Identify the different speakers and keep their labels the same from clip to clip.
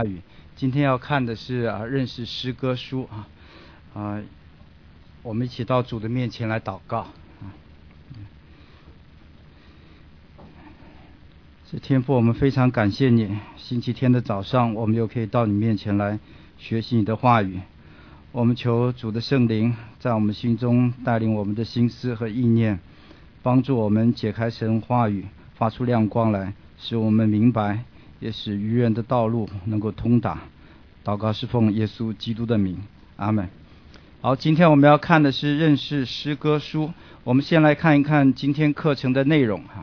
Speaker 1: 今天要看的是认识诗歌书我们一起到主的面前来祷告是天父，我们非常感谢你，星期天的早上我们又可以到你面前来学习你的话语。我们求主的圣灵在我们心中带领我们的心思和意念，帮助我们解开神话语，发出亮光来，使我们明白，也使愚人的道路能够通达。祷告是奉耶稣基督的名，阿们。好，今天我们要看的是认识诗歌书。我们先来看一看今天课程的内容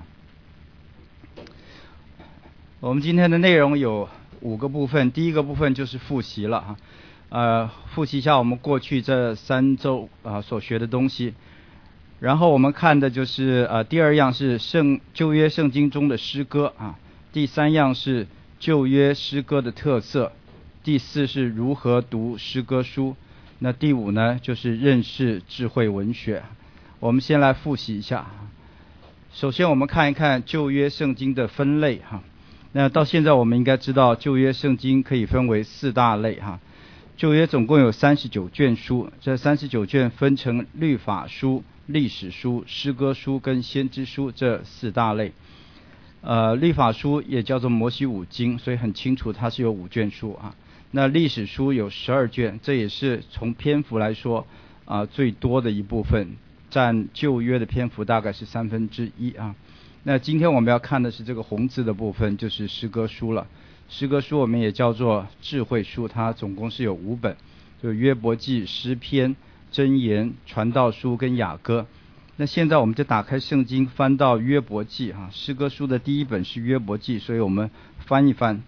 Speaker 1: 我们今天的内容有5个部分。第一个部分就是复习了复习一下我们过去这3周所学的东西。然后我们看的就是第2样是旧约圣经中的诗歌第3样是旧约诗歌的特色，第4是如何读诗歌书，那第5呢就是认识智慧文学。我们先来复习一下。首先我们看一看旧约圣经的分类那到现在我们应该知道旧约圣经可以分为4大类旧约总共有39卷书，这39卷分成律法书、历史书、诗歌书跟先知书这4大类。律法书也叫做摩西五经，所以很清楚它是有5卷书那历史书有12卷，这也是从篇幅来说最多的一部分，占旧约的篇幅大概是1/3那今天我们要看的是这个红字的部分，就是诗歌书了。诗歌书我们也叫做智慧书，它总共是有5本，就约伯记、诗篇、箴言、传道书跟雅歌。那现在我们就打开圣经，翻到约伯记诗歌书的第1本是约伯记，所以我们翻一翻，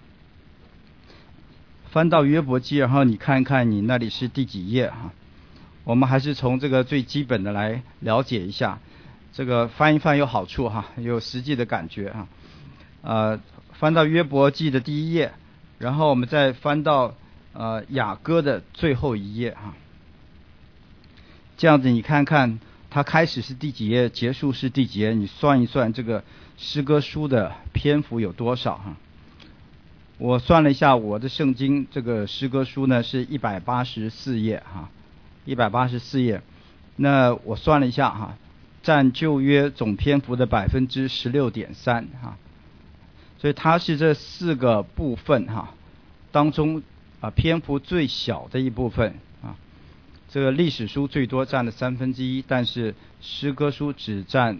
Speaker 1: 翻到约伯记，然后你看看你那里是第几页我们还是从这个最基本的来了解一下。这个翻一翻有好处有实际的感觉翻到约伯记的第1页，然后我们再翻到雅歌的最后1页这样子你看看它开始是第几页，结束是第几页，你算一算这个诗歌书的篇幅有多少我算了一下，我的圣经这个诗歌书呢是184页184页。那我算了一下占旧约总篇幅的16.3%所以它是这4个部分当中篇幅最小的一部分这个历史书最多占了1/3，但是诗歌书只占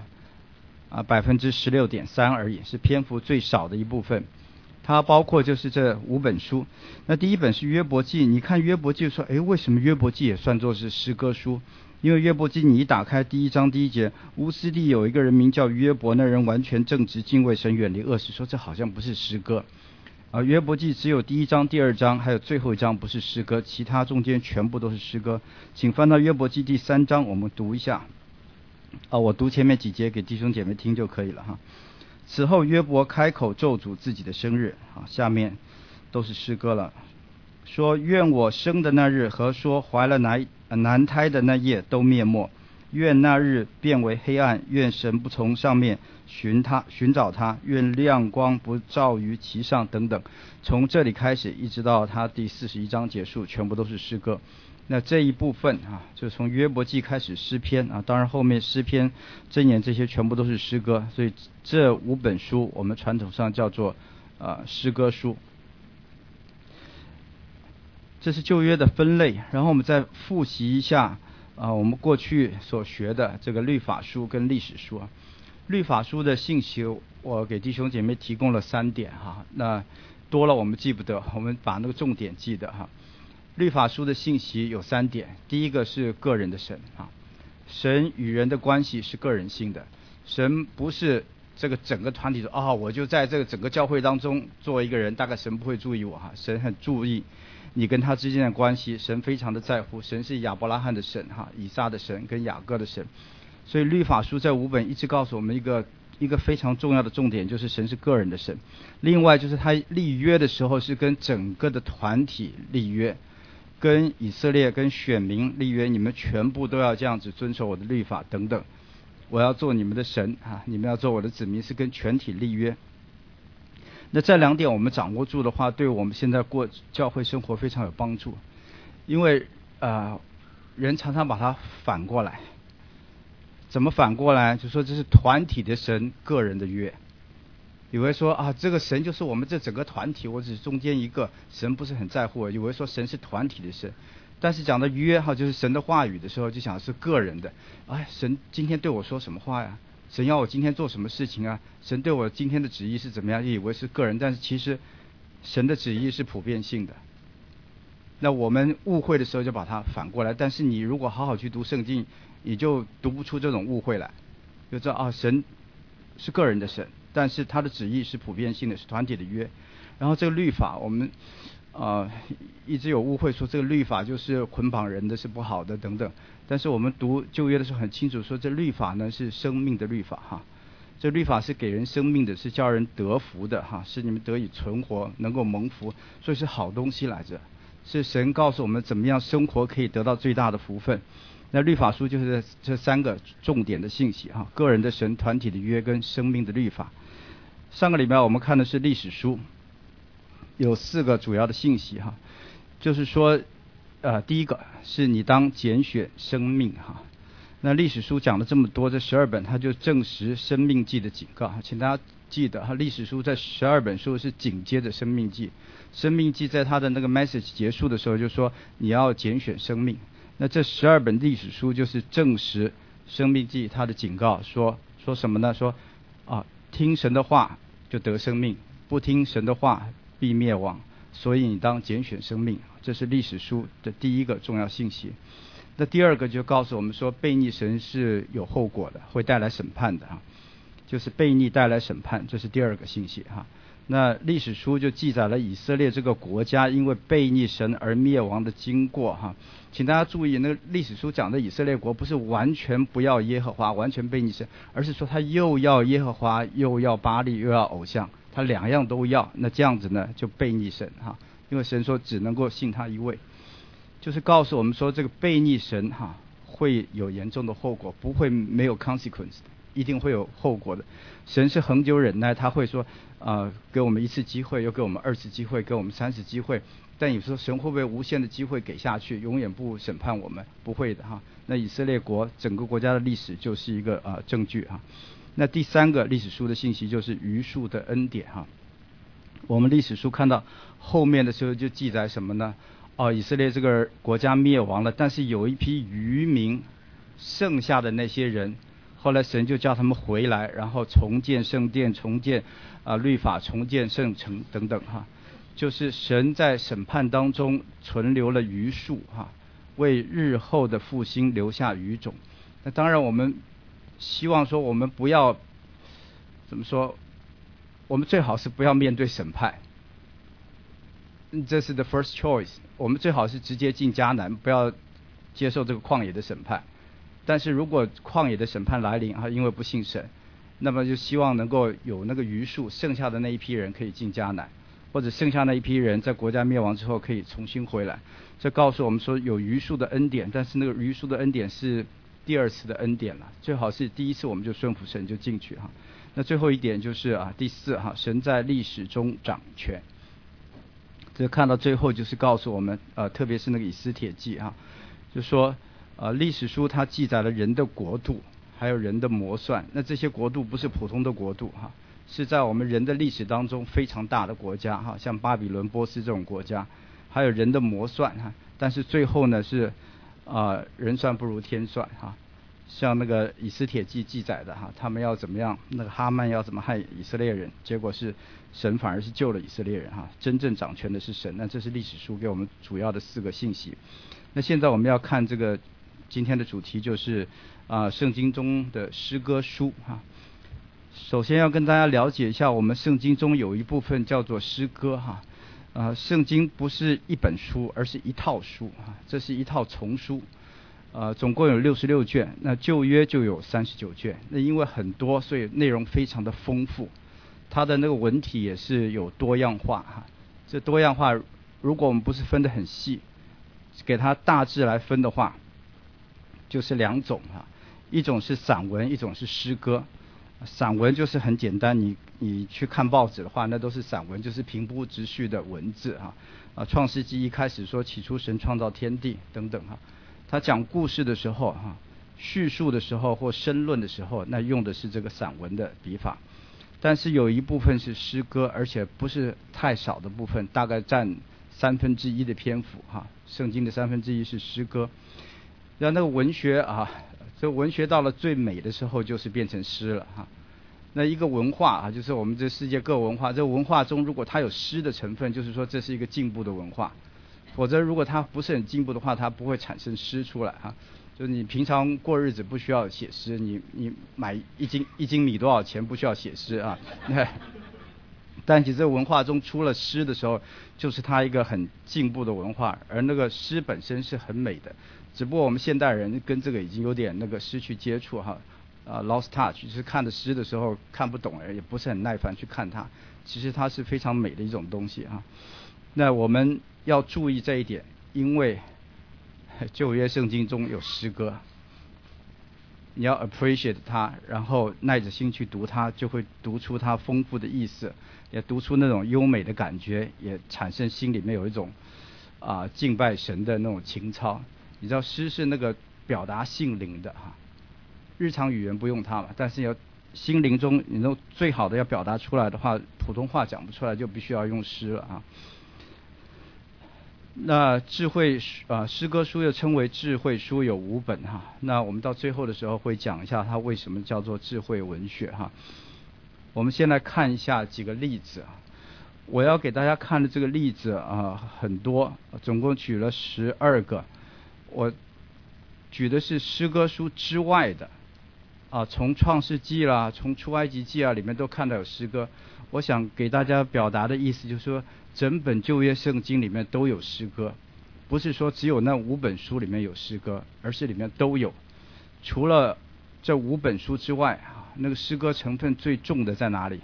Speaker 1: 16.3%而已，是篇幅最少的一部分。它包括就是这5本书。那第1本是约伯记，你看约伯记说为什么约伯记也算作是诗歌书？因为约伯记你一打开第1章第1节，乌斯地有一个人名叫约伯，那人完全正直，敬畏神，远离恶事，说这好像不是诗歌约伯记只有第1章第2章还有最后1章不是诗歌，其他中间全部都是诗歌。请翻到约伯记第3章，我们读一下我读前面几节给弟兄姐妹听就可以了此后约伯开口咒诅自己的生日下面都是诗歌了，说愿我生的那日和说怀了男胎的那夜都灭没，愿那日变为黑暗，愿神不从上面寻找他，愿亮光不照于其上等等。从这里开始一直到他第41章结束，全部都是诗歌。那这一部分就从约伯记开始诗篇当然后面诗篇、箴言这些全部都是诗歌，所以这5本书我们传统上叫做诗歌书。这是旧约的分类，然后我们再复习一下我们过去所学的这个律法书跟历史书律法书的信息我给弟兄姐妹提供了3点那多了我们记不得，我们把那个重点记得律法书的信息有3点。第一个是个人的神神与人的关系是个人性的，神不是这个整个团体说我就在这个整个教会当中做一个人，大概神不会注意我神很注意你跟他之间的关系，神非常的在乎。神是亚伯拉罕的神以撒的神跟雅各的神。所以律法书在5本一直告诉我们一个非常重要的重点，就是神是个人的神。另外就是他立约的时候是跟整个的团体立约，跟以色列跟选民立约，你们全部都要这样子遵守我的律法等等，我要做你们的神你们要做我的子民，是跟全体立约。 那这2点我们掌握住的话，对我们现在过教会生活非常有帮助。因为人常常把它反过来，怎么反过来？就说这是团体的神，个人的约。以为说啊，这个神就是我们这整个团体，我只是中间一个，神不是很在乎我。以为说神是团体的神，但是讲到约就是神的话语的时候，就想是个人的。哎，神今天对我说什么话呀？神要我今天做什么事情啊？神对我今天的旨意是怎么样？以为是个人，但是其实神的旨意是普遍性的。那我们误会的时候就把它反过来，但是你如果好好去读圣经，你就读不出这种误会来，就知道啊，神是个人的神，但是他的旨意是普遍性的，是团体的约。然后这个律法，我们一直有误会说这个律法就是捆绑人的，是不好的等等。但是我们读旧约的时候很清楚说，这律法呢是生命的律法哈，这律法是给人生命的，是叫人得福的哈，是你们得以存活，能够蒙福，所以是好东西来着。是神告诉我们怎么样生活可以得到最大的福分。那律法书就是这3个重点的信息哈，个人的神、团体的约跟生命的律法。上个礼拜我们看的是历史书，有4个主要的信息哈，就是说第一个是你当拣选生命哈。那历史书讲了这么多，这12本它就证实生命记的警告，请大家记得哈，历史书在12本书是紧接着生命记。生命记在他的那个 message 结束的时候就说你要拣选生命。那这12本历史书就是证实生命记他的警告，说什么呢？说听神的话就得生命，不听神的话必灭亡，所以你当拣选生命。这是历史书的第一个重要信息。那第二个就告诉我们说，悖逆神是有后果的，会带来审判的哈，就是悖逆带来审判，这是第二个信息哈。那历史书就记载了以色列这个国家因为悖逆神而灭亡的经过哈。请大家注意，那个历史书讲的以色列国不是完全不要耶和华，完全悖逆神，而是说他又要耶和华，又要巴力，又要偶像，他2样都要。那这样子呢就悖逆神哈，因为神说只能够信他一位，就是告诉我们说这个悖逆神哈会有严重的后果，不会没有 consequence 的，一定会有后果的。神是恒久忍耐，他会说给我们1次机会，又给我们2次机会，给我们3次机会。但你说神会不会无限的机会给下去，永远不审判我们？不会的哈。那以色列国整个国家的历史就是一个证据哈。那第3个历史书的信息就是余数的恩典哈。我们历史书看到后面的时候就记载什么呢？以色列这个国家灭亡了，但是有一批余民，剩下的那些人，后来神就叫他们回来，然后重建圣殿，重建律法，重建圣城等等哈。就是神在审判当中存留了余数哈，为日后的复兴留下余种。那当然我们希望说我们不要怎么说，我们最好是不要面对审判，这是 the first choice。我们最好是直接进迦南，不要接受这个旷野的审判。但是如果旷野的审判来临因为不信神，那么就希望能够有那个余数，剩下的那一批人可以进迦南，或者剩下那一批人在国家灭亡之后可以重新回来。这告诉我们说有余数的恩典，但是那个余数的恩典是第2次的恩典了，最好是第1次我们就顺服神就进去哈。那最后一点就是第4哈，神在历史中掌权。这看到最后就是告诉我们特别是那个以斯帖记就说历史书它记载了人的国度还有人的谋算。那这些国度不是普通的国度是在我们人的历史当中非常大的国家像巴比伦、波斯这种国家，还有人的谋算但是最后呢是人算不如天算像那个以斯帖记记载的他们要怎么样，那个哈曼要怎么害以色列人，结果是神反而是救了以色列人真正掌权的是神。那这是历史书给我们主要的4个信息。那现在我们要看这个今天的主题就是圣经中的诗歌书首先要跟大家了解一下，我们圣经中有一部分叫做诗歌圣经不是一本书，而是一套书这是一套丛书总共有66卷，那旧约就有39卷。那因为很多，所以内容非常的丰富，它的那个文体也是有多样化这多样化如果我们不是分得很细，给它大致来分的话，就是2种一种是散文，一种是诗歌。散文就是很简单，你你去看报纸的话，那都是散文，就是平铺直叙的文字创世纪一开始说起初神创造天地等等他讲故事的时候叙述的时候或申论的时候，那用的是这个散文的笔法。但是有一部分是诗歌，而且不是太少的部分，大概占1/3的篇幅圣经的1/3是诗歌。然后那个文学这文学到了最美的时候，就是变成诗了那一个文化就是我们这世界各文化，这文化中如果它有诗的成分，就是说这是一个进步的文化。否则如果它不是很进步的话，它不会产生诗出来就是你平常过日子不需要写诗，你买一斤米多少钱不需要写诗但其实文化中出了诗的时候，就是它一个很进步的文化，而那个诗本身是很美的，只不过我们现代人跟这个已经有点那个失去接触lost touch， 就是看的诗的时候看不懂，也不是很耐烦去看它，其实它是非常美的一种东西那我们要注意这一点，因为旧约圣经中有诗歌，你要 appreciate 它，然后耐着心去读它，就会读出它丰富的意思，也读出那种优美的感觉，也产生心里面有一种敬拜神的那种情操。你知道诗是那个表达心灵的日常语言不用它嘛，但是要心灵中你能最好的要表达出来的话，普通话讲不出来，就必须要用诗了那智慧诗歌书又称为智慧书，有5本那我们到最后的时候会讲一下它为什么叫做智慧文学我们先来看一下几个例子我要给大家看的这个例子很多，总共举了12个。我举的是诗歌书之外的从创世纪啦，从出埃及记里面都看到有诗歌。我想给大家表达的意思就是说，整本旧约圣经里面都有诗歌，不是说只有那5本书里面有诗歌，而是里面都有。除了这5本书之外那个诗歌成分最重的在哪里？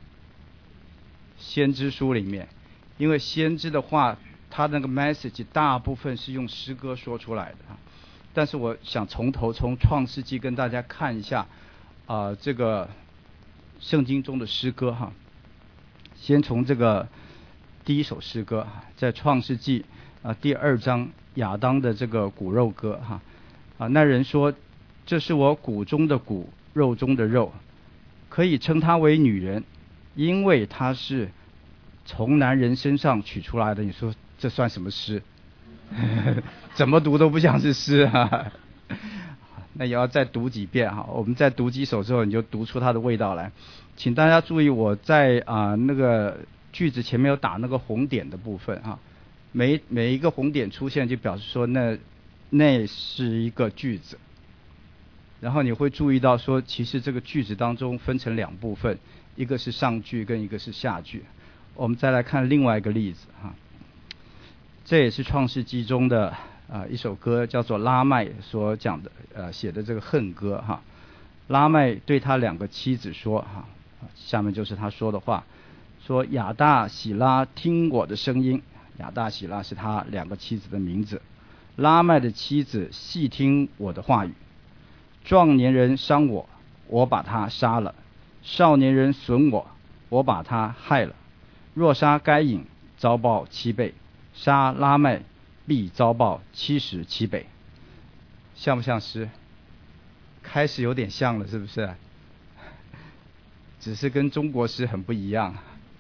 Speaker 1: 先知书里面，因为先知的话，他那个 message 大部分是用诗歌说出来的但是我想从创世纪跟大家看一下这个圣经中的诗歌先从这个第一首诗歌，在创世纪第2章亚当的这个骨肉歌那人说，这是我骨中的骨，肉中的肉，可以称她为女人，因为她是从男人身上取出来的。你说这算什么诗？怎么读都不像是诗那也要再读几遍我们再读几首之后，你就读出它的味道来。请大家注意，我在那个句子前面有打那个红点的部分每一个红点出现就表示说那是一个句子。然后你会注意到说，其实这个句子当中分成2部分，一个是上句跟一个是下句。我们再来看另外一个例子这也是创世纪中的一首歌，叫做拉麦所讲的写的这个恨歌拉麦对他2个妻子说下面就是他说的话，说亚大喜拉听我的声音。亚大喜拉是他2个妻子的名字。拉麦的妻子细听我的话语。壮年人伤我，我把他杀了；少年人损我，我把他害了。若杀该隐，遭报7倍；杀拉麦，必遭报77倍。像不像诗？开始有点像了，是不是？只是跟中国诗很不一样。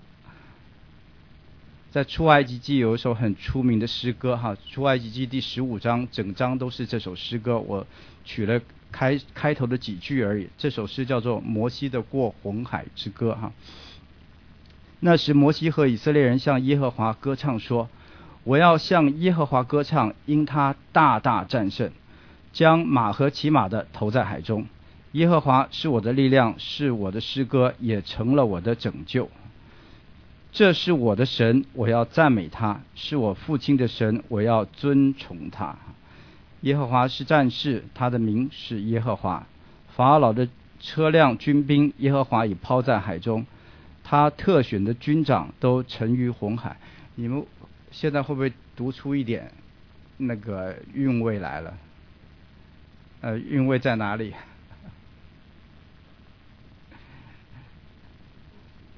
Speaker 1: 在出埃及记有一首很出名的诗歌出埃及记第15章整章都是这首诗歌，我取了开头的几句而已。这首诗叫做摩西的过红海之歌那时摩西和以色列人向耶和华歌唱说，我要向耶和华歌唱，因他大大战胜，将马和骑马的投在海中。耶和华是我的力量，是我的诗歌，也成了我的拯救。这是我的神，我要赞美他；是我父亲的神，我要尊崇他。耶和华是战士，他的名是耶和华。法老的车辆军兵，耶和华已抛在海中，他特选的军长都沉于红海。你们现在会不会读出一点那个韵味来了？韵味在哪里？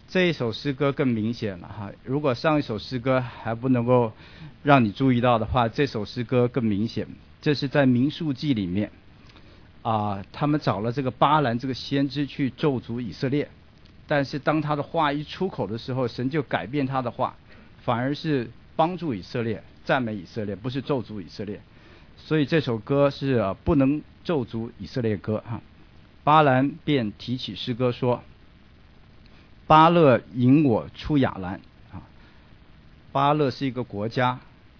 Speaker 1: 这一首诗歌更明显了哈。如果上一首诗歌还不能够让你注意到的话，这首诗歌更明显。这是在民数记里面他们找了这个巴兰这个先知去咒诅以色列，但是当他的话一出口的时候，神就改变他的话，反而是帮助以色列，赞美以色列，不是咒诅以色列。所以这首歌是不能咒诅以色列歌哈。巴兰便提起诗歌说：巴勒引我出亚兰巴勒是一个国家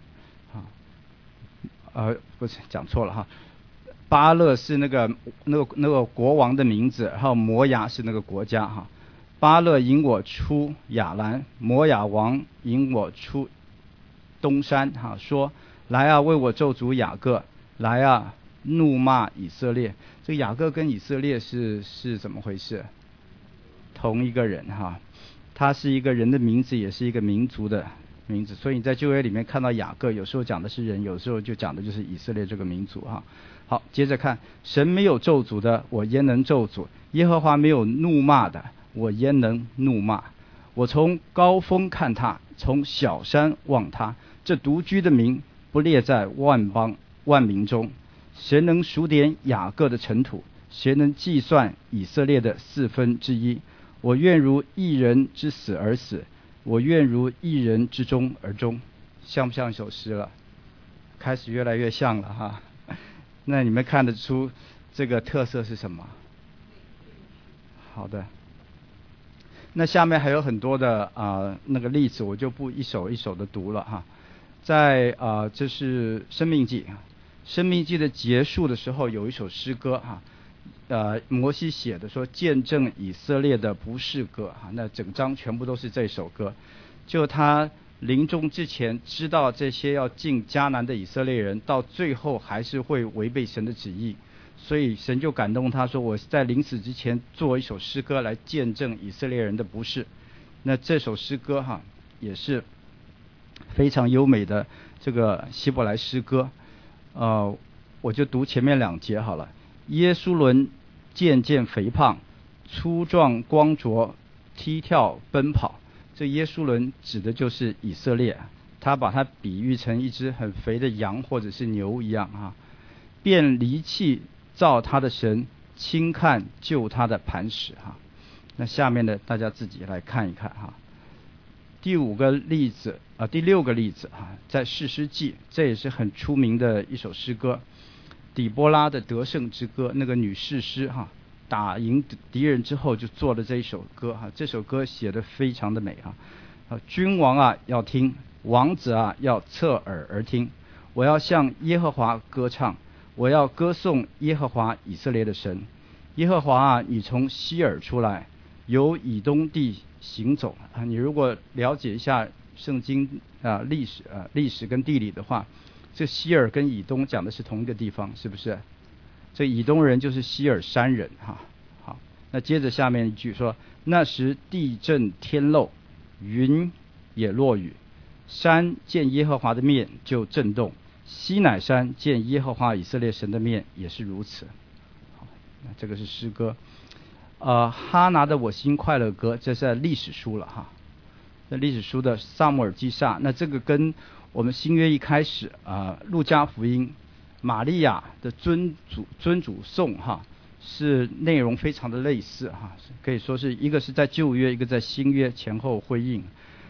Speaker 1: 不是讲错了哈。巴勒是那个国王的名字，然后摩押是那个国家哈。巴勒引我出亚兰，摩押王引我出东山哈，说来啊，为我咒诅雅各，来啊，怒骂以色列。这个雅各跟以色列是怎么回事？同一个人哈，他是一个人的名字，也是一个民族的名字。所以你在旧约里面看到雅各，有时候讲的是人，有时候就讲的就是以色列这个民族哈。好，接着看，神没有咒诅的，我焉能咒诅？耶和华没有怒骂的，我焉能怒骂？我从高峰看他，从小山望他，这独居的民不列在万邦万民中。谁能数点雅各的尘土？谁能计算以色列的1/4？我愿如一人之死而死，我愿如一人之终而终。像不像一首诗了？开始越来越像了哈。那你们看得出这个特色是什么？好的。那下面还有很多的那个例子，我就不一首一首的读了哈。在这是生命记，生命记的结束的时候有一首诗歌哈。摩西写的说见证以色列的不是歌那整章全部都是这首歌。就他临终之前知道这些要进迦南的以色列人到最后还是会违背神的旨意，所以神就感动他说，我在临死之前做一首诗歌来见证以色列人的不是。那这首诗歌也是非常优美的这个希伯来诗歌。我就读前面2节好了。耶书伦渐渐肥胖，粗壮光卓，踢跳奔跑。这耶书伦指的就是以色列，他把它比喻成一只很肥的羊或者是牛一样便离弃造他的神，轻看救他的磐石那下面的大家自己来看一看第6个例子在士师记，这也是很出名的一首诗歌，底波拉的得胜之歌。那个女士师打赢敌人之后就做了这一首歌这首歌写得非常的美君王要听，王子要侧耳而听。我要向耶和华歌唱，我要歌颂耶和华以色列的神。耶和华你从西珥出来，由以东地行走你如果了解一下圣经历史跟地理的话，这西珥跟以东讲的是同一个地方，是不是？这以东人就是西珥山人好，那接着下面一句说，那时地震天漏，云也落雨，山见耶和华的面就震动，西乃山见耶和华以色列神的面也是如此。好，那这个是诗歌。哈拿的我心快乐歌，这是在历史书了在历史书的撒母耳记下。那这个跟我们新约一开始路加福音玛利亚的尊主颂是内容非常的类似可以说是一个是在旧约，一个在新约，前后呼应。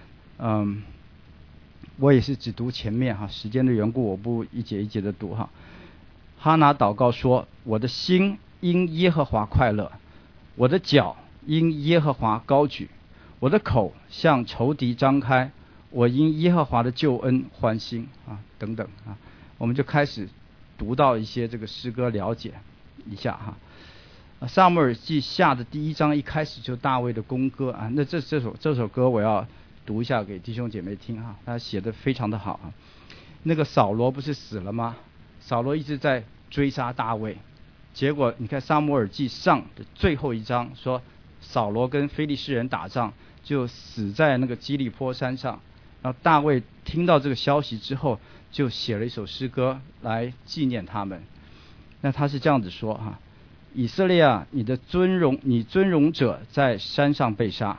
Speaker 1: 我也是只读前面时间的缘故我不一节一节的读哈拿祷告说，我的心因耶和华快乐，我的脚因耶和华高举，我的口向仇敌张开，我因耶和华的救恩欢欣等等我们就开始读到一些这个诗歌，了解一下撒母耳记下的第1章一开始就大卫的弓歌那这首歌我要读一下给弟兄姐妹听他写得非常的好那个扫罗不是死了吗？扫罗一直在追杀大卫，结果你看撒母耳记上的最后1章说，扫罗跟非利士人打仗就死在那个基利波山上，然后大卫听到这个消息之后就写了一首诗歌来纪念他们。那他是这样子说以色列你尊荣者在山上被杀，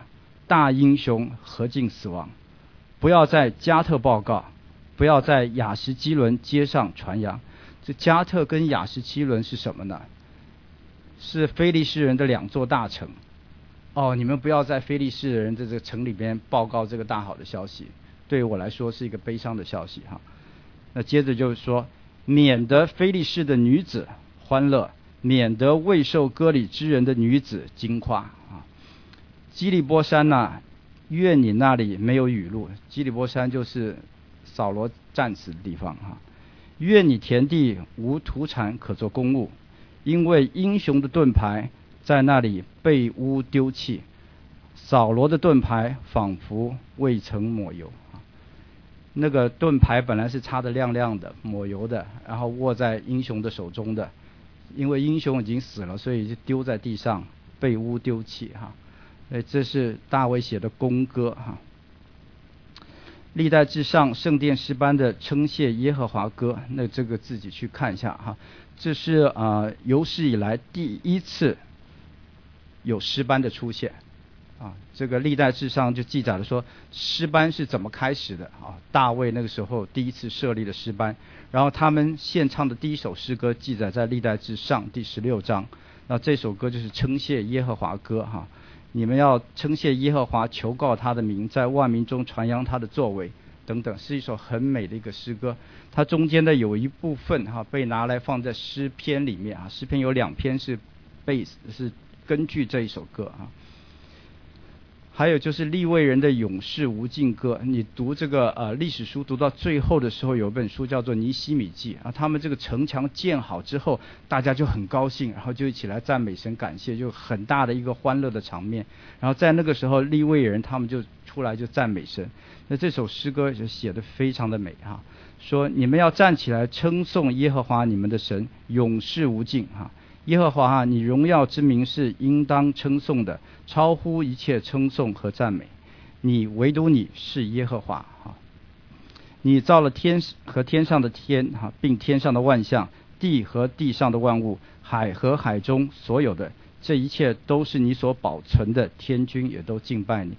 Speaker 1: 大英雄何进死亡，不要在加特报告，不要在亚什基伦街上传扬。这加特跟亚什基伦是什么呢？是非利士人的2座大城。你们不要在非利士人的这个城里边报告这个大好的消息，对于我来说是一个悲伤的消息哈。那接着就是说，免得非利士的女子欢乐，免得未受割礼之人的女子惊夸啊。基利波山呐，愿你那里没有雨露。基利波山就是扫罗战死的地方哈。愿你田地无土产可做公物，因为英雄的盾牌在那里被污丢弃，扫罗的盾牌仿佛未曾抹油。那个盾牌本来是擦得亮亮的，抹油的，然后握在英雄的手中的，因为英雄已经死了，所以就丢在地上，被污丢弃哈。这是大卫写的公歌哈。历代志上圣殿诗班的称谢耶和华歌，那这个自己去看一下哈。这是有史以来第一次有诗班的出现啊。这个历代志上就记载了说诗班是怎么开始的啊。大卫那个时候第一次设立的诗班，然后他们献唱的第一首诗歌记载在历代志上第16章。那这首歌就是称谢耶和华歌哈。你们要称谢耶和华，求告他的名，在万民中传扬他的作为等等，是一首很美的一个诗歌。它中间的有一部分被拿来放在诗篇里面诗篇有2篇是根据这一首歌啊。还有就是利未人的勇士无尽歌，你读这个历史书读到最后的时候，有一本书叫做尼希米记啊。他们这个城墙建好之后，大家就很高兴，然后就一起来赞美神感谢，就很大的一个欢乐的场面。然后在那个时候，利未人他们就出来就赞美神。那这首诗歌就写得非常的美说你们要站起来称颂耶和华你们的神，永世无尽耶和华你荣耀之名是应当称颂的，超乎一切称颂和赞美。你唯独你是耶和华你造了天和天上的天并天上的万象，地和地上的万物，海和海中所有的，这一切都是你所保存的，天君也都敬拜你。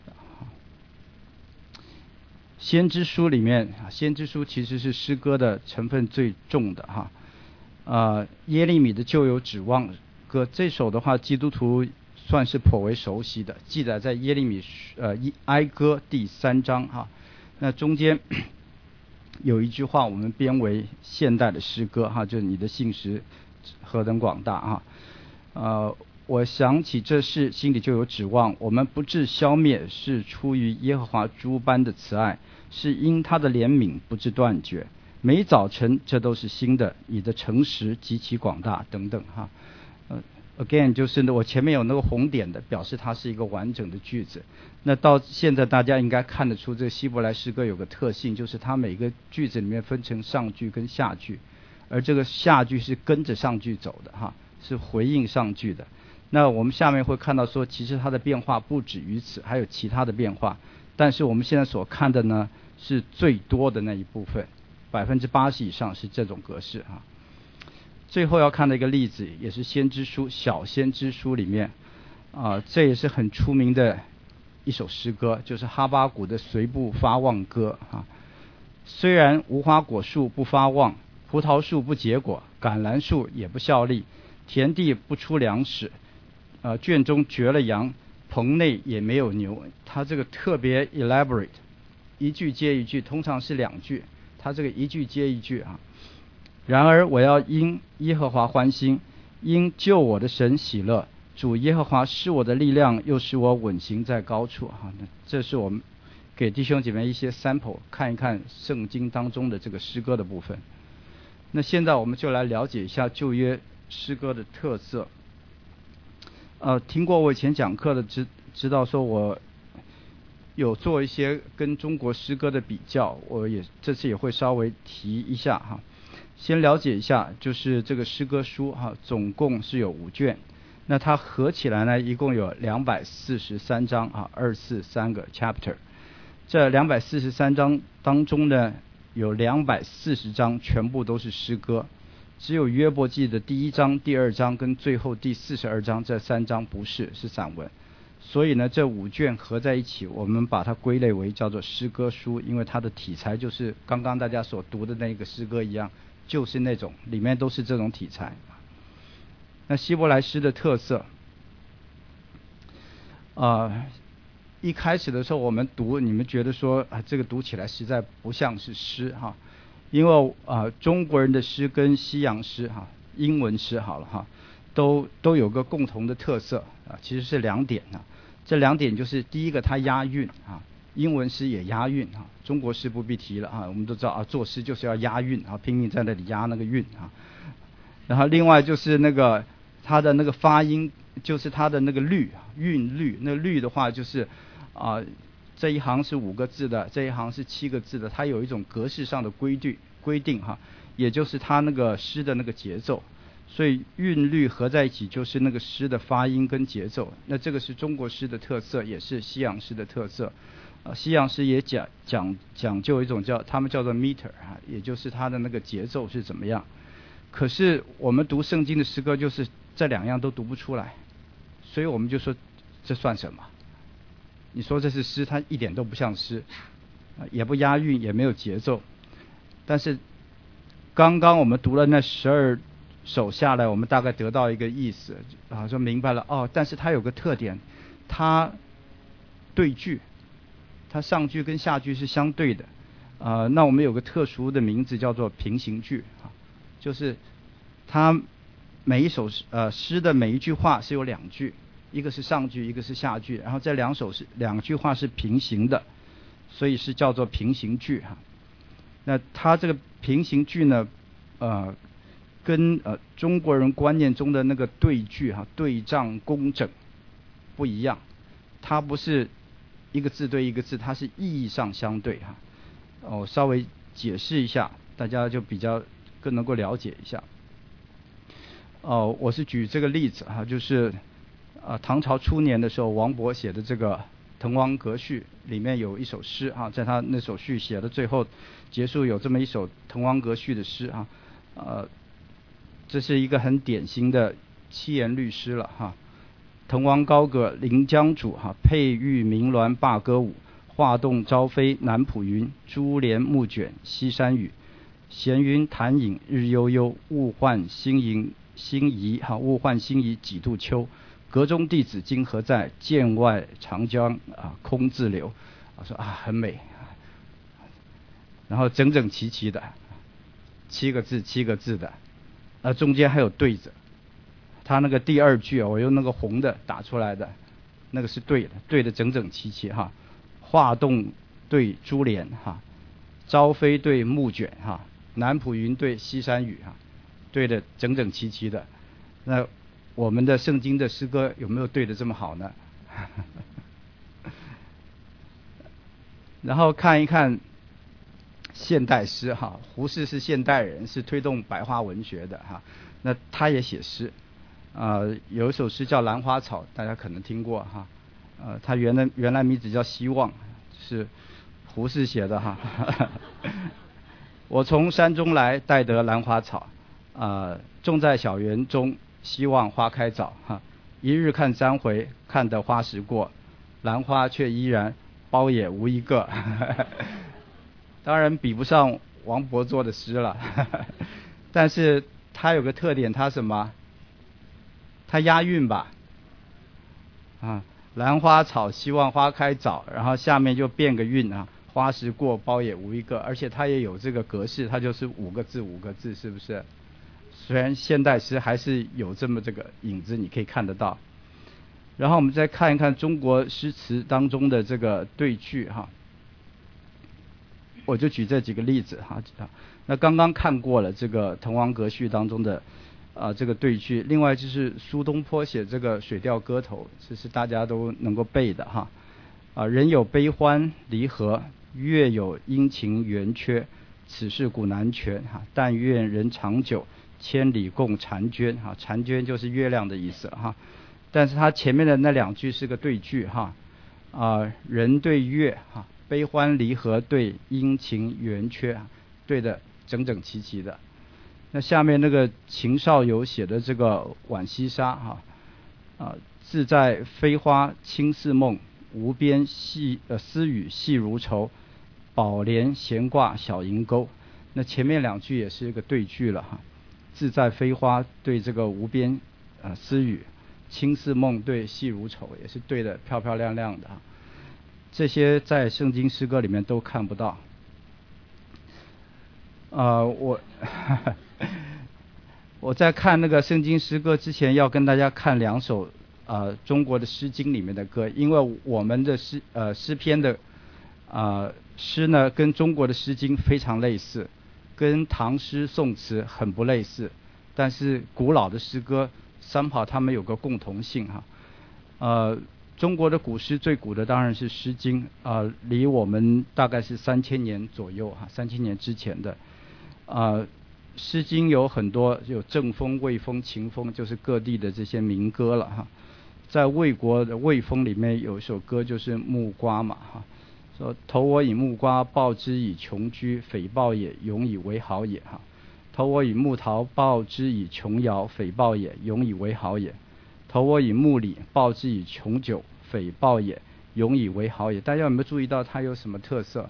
Speaker 1: 先知书里面，先知书其实是诗歌的成分最重的耶利米的就有指望歌，这首的话基督徒算是颇为熟悉的，记载在耶利米哀歌第3章那中间有一句话我们编为现代的诗歌就是你的信实何等广大我想起这事心里就有指望，我们不致消灭，是出于耶和华诸般的慈爱，是因他的怜悯不致断绝，每早晨这都是新的，你的诚实极其广大等等again 就是我前面有那个红点的，表示它是一个完整的句子。那到现在大家应该看得出这个希伯来诗歌有个特性，就是它每个句子里面分成上句跟下句，而这个下句是跟着上句走的是回应上句的。那我们下面会看到说其实它的变化不止于此，还有其他的变化，但是我们现在所看的呢是最多的那一部分，80%以上是这种格式最后要看的一个例子也是先知书小先知书里面这也是很出名的一首诗歌，就是哈巴谷的随步发旺歌虽然无花果树不发旺，葡萄树不结果，橄榄树也不效力，田地不出粮食圈中绝了羊，棚内也没有牛。它这个特别 elaborate， 一句接一句，通常是2句，它这个一句接一句然而我要因耶和华欢心，因救我的神喜乐，主耶和华是我的力量，又使我稳行在高处这是我们给弟兄姐妹一些 sample， 看一看圣经当中的这个诗歌的部分。那现在我们就来了解一下旧约诗歌的特色。听过我以前讲课的知道说我有做一些跟中国诗歌的比较，我这次也会稍微提一下先了解一下，就是这个诗歌书总共是有5卷，那它合起来呢一共有243章243个 chapter。 这243章当中呢有240章全部都是诗歌，只有约伯记的第1章、第2章跟最后第42章这3章不是，是散文。 所以呢，这5卷合在一起，我们把它归类为叫做诗歌书，因为它的题材就是刚刚大家所读的那个诗歌一样，就是那种里面都是这种题材。那希伯来诗的特色，一开始的时候我们读，你们觉得说这个读起来实在不像是诗哈，因为中国人的诗跟西洋诗哈，英文诗好了哈，都有个共同的特色其实是2点这2点就是第一个它押韵英文诗也押韵中国诗不必提了我们都知道作诗就是要押韵拼命在那里押那个韵然后另外就是那个它的那个发音，就是它的那个律韵律，那律的话就是这一行是5个字的，这一行是7个字的，它有一种格式上的规定也就是它那个诗的那个节奏，所以韵律合在一起就是那个诗的发音跟节奏。那这个是中国诗的特色，也是西洋诗的特色。西洋诗也讲究一种他们叫做 meter 也就是它的那个节奏是怎么样。可是我们读圣经的诗歌就是这2样都读不出来，所以我们就说这算什么？你说这是诗，它一点都不像诗，也不押韵，也没有节奏。但是刚刚我们读了那12首下来，我们大概得到一个意思就明白了但是它有个特点，它对句，它上句跟下句是相对的那我们有个特殊的名字叫做平行句就是它每一首诗的每一句话是有2句，一个是上句，一个是下句，然后这2句话是平行的，所以是叫做平行句那它这个平行句呢跟中国人观念中的那个对句对仗工整不一样，它不是一个字对一个字，它是意义上相对我稍微解释一下，大家就比较更能够了解一下我是举这个例子就是唐朝初年的时候，王勃写的这个《滕王阁序》里面有一首诗在他那首序写的最后结束有这么一首《滕王阁序》的诗这是一个很典型的7言律诗了滕王高阁临江渚佩玉鸣鸾罢歌舞，画栋朝飞南浦云，珠帘暮卷西山雨。闲云潭影日悠悠，物换星移物换星移几度秋。阁中弟子今何在？剑外长江空自流。说很美然后整整齐齐的7个字的中间还有对子，他那个第2句我用那个红的打出来的，那个是对的整整齐齐画栋对珠帘朝飞对暮卷南浦云对西山雨对的整整齐齐的。那我们的圣经的诗歌有没有对的这么好呢？然后看一看现代诗胡适是现代人，是推动白话文学的那他也写诗有一首诗叫《兰花草》，大家可能听过他原来名字叫希望，是胡适写的我从山中来，带得兰花草种在小园中，希望花开早一日看3回，看得花时过，兰花却依然苞也无一个当然比不上王勃做的诗了但是它有个特点，它什么？它押韵吧兰花草希望花开早，然后下面就变个韵花时过苞也无一个，而且它也有这个格式，它就是5个字是不是？虽然现代诗还是有这么这个影子你可以看得到。然后我们再看一看中国诗词当中的这个对句我就举这几个例子那刚刚看过了这个《滕王阁序》当中的这个对句，另外就是苏东坡写这个《水调歌头》，这是大家都能够背的人有悲欢离合，月有阴晴圆缺，此事古难全但愿人长久，千里共婵娟婵娟就是月亮的意思但是它前面的那2句是个对句人对月悲欢离合对阴晴圆缺对的整整齐齐的。那下面那个秦少游写的这个浣溪沙自在飞花轻似梦，无边丝雨细如愁，宝莲闲挂小银钩。那前面两句也是一个对句了哈。自在飞花对这个无边丝雨，轻似梦对细如愁，也是对的漂漂亮亮的。这些在圣经诗歌里面都看不到。我在看那个圣经诗歌之前，要跟大家看两首中国的诗经里面的歌，因为我们的诗篇的诗呢，跟中国的诗经非常类似，跟唐诗宋词很不类似，但是古老的诗歌somehow它们有个共同性哈。中国的古诗最古的当然是诗经离我们大概是3000年左右哈，3000年之前的诗经有很多，有正风、魏风、秦风，就是各地的这些民歌了哈。在魏国的魏风里面有一首歌就是木瓜嘛哈，说投我以木瓜，报之以琼琚，匪报也，永以为好也哈。投我以木桃，报之以琼瑶，匪报也，永以为好也。投我以木李，报之以琼酒，匪报也，永以为好也。大家有没有注意到它有什么特色？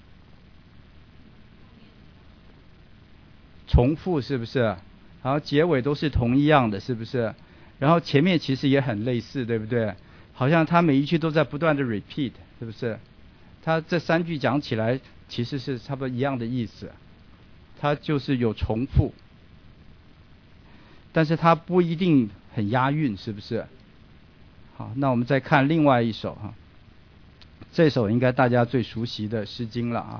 Speaker 1: 重复是不是？然后结尾都是同一样的，是不是？然后前面其实也很类似，对不对？好像它每一句都在不断的 repeat， 是不是？它这3句讲起来其实是差不多一样的意思，它就是有重复，但是它不一定很押韵，是不是？好，那我们再看另外一首哈，这首应该大家最熟悉的诗经了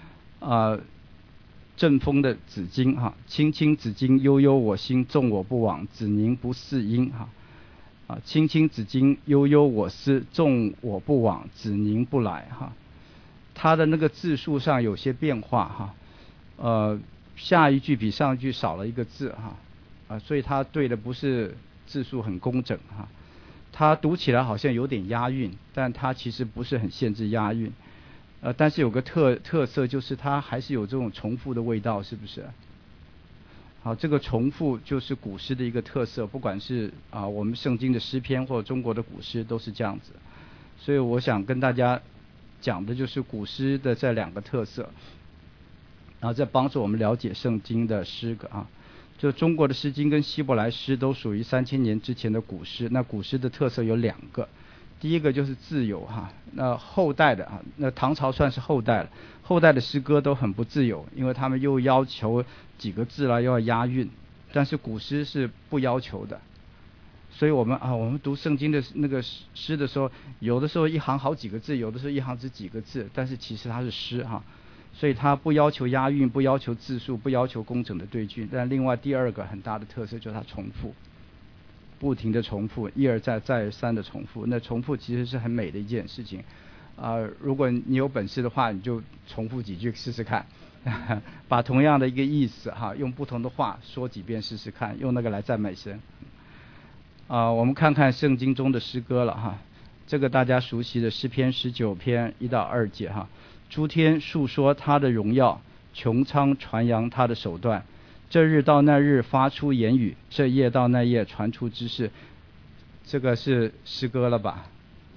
Speaker 1: 正风的子衿哈，青青子衿，悠悠我心，纵我不往，子宁不嗣音哈。青青子衿，悠悠我思，纵我不往，子宁不来哈。它的那个字数上有些变化哈，下一句比上一句少了一个字哈，所以它对的不是字数很工整哈。它读起来好像有点押韵，但它其实不是很限制押韵。但是有个特色，就是它还是有这种重复的味道，是不是？好，这个重复就是古诗的一个特色，不管是我们圣经的诗篇或者中国的古诗都是这样子。所以我想跟大家讲的就是古诗的这2个特色，然后再帮助我们了解圣经的诗歌就中国的诗经跟希伯来诗都属于3000年之前的古诗。那古诗的特色有2个。第一个就是自由哈，那后代的那唐朝算是后代了，后代的诗歌都很不自由，因为他们又要求几个字了又要押韵，但是古诗是不要求的。所以我们读圣经的那个诗的时候，有的时候一行好几个字，有的时候一行只几个字，但是其实它是诗哈，所以它不要求押韵，不要求字数，不要求工整的对句。但另外第2个很大的特色就是它重复，不停的重复，一而再再而三的重复。那重复其实是很美的一件事情如果你有本事的话，你就重复几句试试看把同样的一个意思用不同的话说几遍试试看，用那个来赞美神我们看看圣经中的诗歌了这个大家熟悉的诗篇19篇1到2节诸天述说他的荣耀，穹苍传扬他的手段。这日到那日发出言语，这夜到那夜传出知识。这个是诗歌了吧？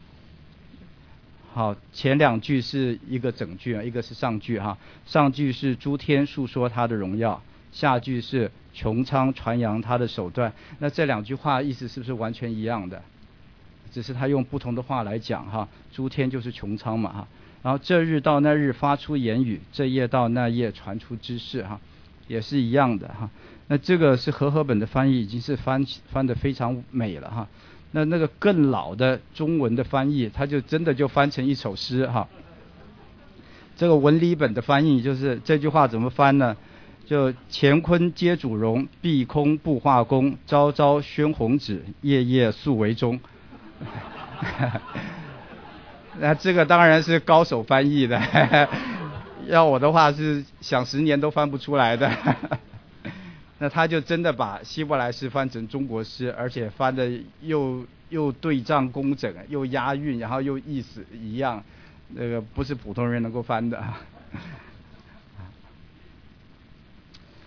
Speaker 1: 好，前2句是一个整句，一个是上句上句是诸天述说他的荣耀，下句是穹苍传扬他的手段。那这2句话意思是不是完全一样的？只是他用不同的话来讲诸天就是穹苍嘛然后这日到那日发出言语，这夜到那夜传出知识也是一样的那这个是和合本的翻译，已经是翻得非常美了那个更老的中文的翻译，它就真的就翻成一首诗这个文理本的翻译就是这句话怎么翻呢？就乾坤皆主荣，碧空不化工，朝朝宣弘旨，夜夜诉为忠那这个当然是高手翻译的要我的话是想10年都翻不出来的那他就真的把希伯来诗翻成中国诗，而且翻的又对仗工整，又押韵，然后又意思一样，那个不是普通人能够翻的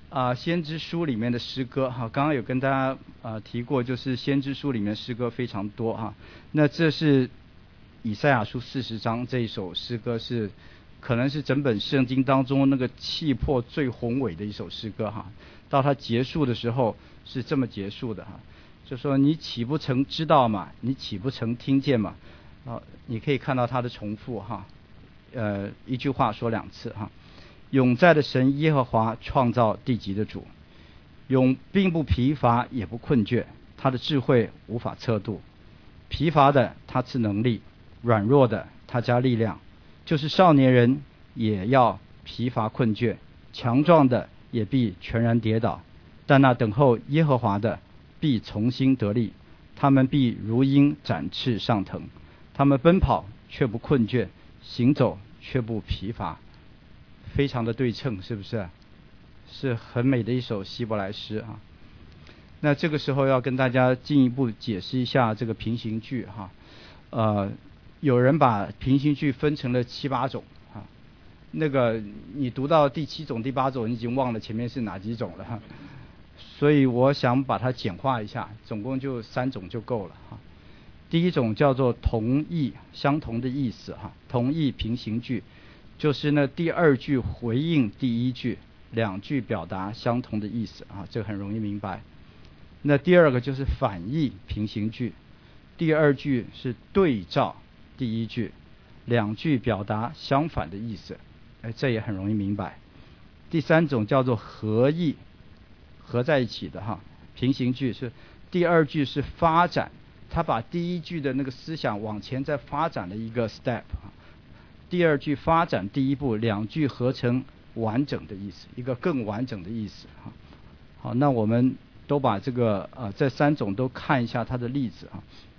Speaker 1: 先知书里面的诗歌哈，刚刚有跟大家提过，就是先知书里面诗歌非常多哈。那这是以赛亚书40章这一首诗歌，是可能是整本圣经当中那个气魄最宏伟的一首诗歌哈。到它结束的时候是这么结束的哈，就说你岂不曾知道嘛？你岂不曾听见嘛？你可以看到它的重复哈，一句话说2次哈。永在的神耶和华创造地极的主，永并不疲乏也不困倦，他的智慧无法测度。疲乏的他赐能力，软弱的他加力量。就是少年人也要疲乏困倦，强壮的也必全然跌倒。但那等候耶和华的必重新得力，他们必如鹰展翅上腾，他们奔跑却不困倦，行走却不疲乏。非常的对称，是不是？是很美的一首希伯来诗啊。那这个时候要跟大家进一步解释一下这个平行句哈。有人把平行句分成了7、8种啊。那个你读到第7种、第8种，你已经忘了前面是哪几种了哈。所以我想把它简化一下，总共就3种就够了哈。第一种叫做同义，相同的意思哈，同义平行句。就是呢，第2句回应第1句，2句表达相同的意思啊，这个很容易明白。那第2个就是反义平行句，第2句是对照第1句，2句表达相反的意思，这也很容易明白。第3种叫做合义，合在一起的哈，平行句是第2句是发展，他把第1句的那个思想往前再发展了一个 step 啊。第2句发展第1步，2句合成完整的意思，一个更完整的意思哈。好，那我们都把这个这3种都看一下它的例子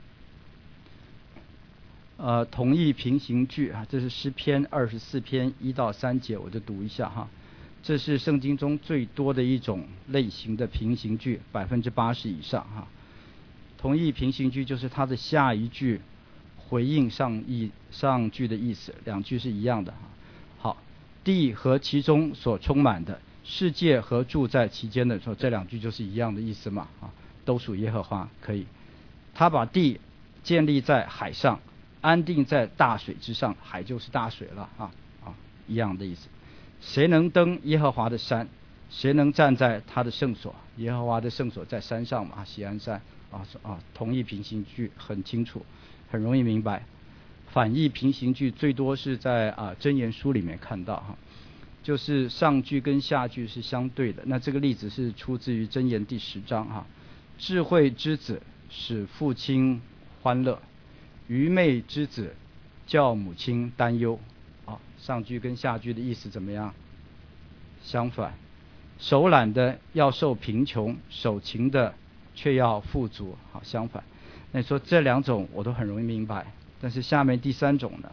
Speaker 1: 啊。同义平行句啊，这是诗篇24篇1到3节，我就读一下哈。这是圣经中最多的一种类型的平行句，80%以上哈。同义平行句就是它的下一句回应上句的意思，2句是一样的。好，地和其中所充满的，世界和住在其间的，说这2句就是一样的意思嘛啊，都属耶和华，可以。他把地建立在海上，安定在大水之上，海就是大水了啊，一样的意思。谁能登耶和华的山？谁能站在他的圣所？耶和华的圣所在山上嘛，锡安山同义平行句很清楚。很容易明白。反义平行句最多是在箴言书里面看到哈，就是上句跟下句是相对的。那这个例子是出自于箴言第10章哈。智慧之子使父亲欢乐，愚昧之子叫母亲担忧。上句跟下句的意思怎么样？相反。手懒的要受贫穷，手勤的却要富足。好，相反。那你说这2种我都很容易明白，但是下面第3种的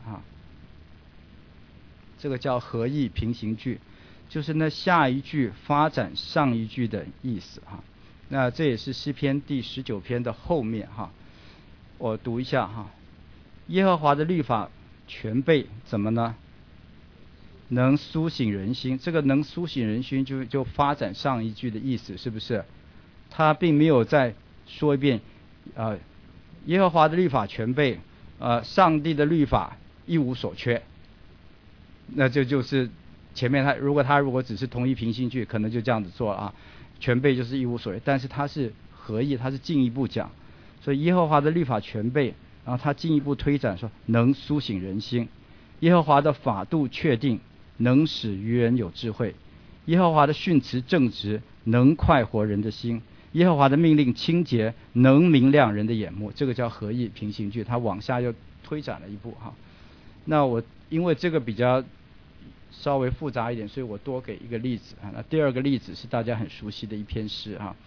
Speaker 1: 这个叫合义平行句，就是那下一句发展上一句的意思哈。那这也是诗篇第19篇的后面哈，我读一下哈。耶和华的律法全备，怎么呢？能苏醒人心。这个能苏醒人心就发展上一句的意思，是不是？他并没有再说一遍耶和华的律法全备，上帝的律法一无所缺。那这就是前面他如果只是同一平行句，可能就这样子做啊，全备就是一无所缺。但是他是合意，他是进一步讲，所以耶和华的律法全备，然后他进一步推展说能苏醒人心。耶和华的法度确定，能使愚人有智慧。耶和华的训词正直，能快活人的心。耶和华的命令清洁，能明亮人的眼目。这个叫合义平行句，它往下又推展了一步哈。那我因为这个比较稍微复杂一点，所以我多给一个例子啊。那第2个例子是大家很熟悉的一篇诗哈。